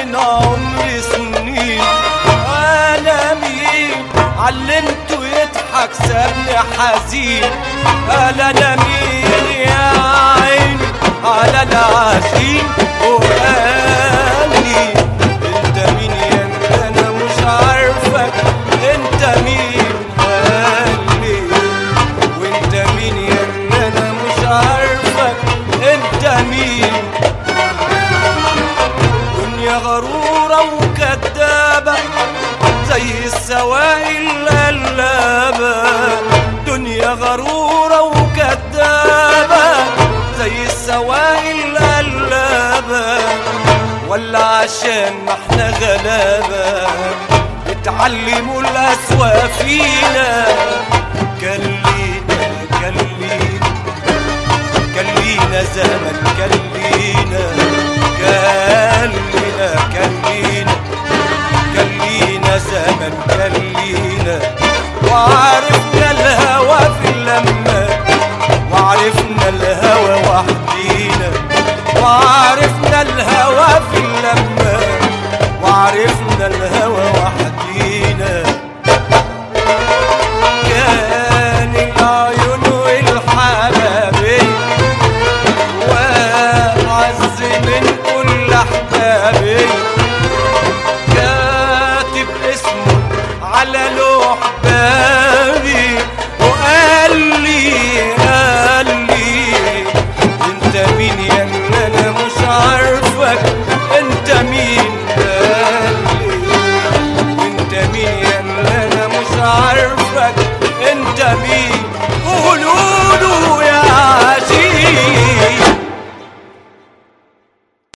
من عمري سنين. انا مين علمته يضحك سابني حزين؟ قال انا مين يا عيني على العاشقين؟ وقال لي انت مين يا ابني انا مش عارفك، انت مين؟ قال لي وانت مين يا ابني انا مش عارفك، انت مين؟ دنيا غرورة وكدابة زي السوائل القلابة، دنيا غرورة وكدابة زي السوائل القلابة، ولا عشان ما احنا غلابة اتعلموا الأسوأ فينا؟ كلينا كلينا كلينا زمن كلينا كلينا كلينا كلينا زمن كلينا، وعرفنا الهوى في اللمة وعرفنا الهوى وحدينا، وعرفنا الهوى في اللمة وعرفنا الهوى وحدينا. كان العيون والحبابين وعز من كل احبابي،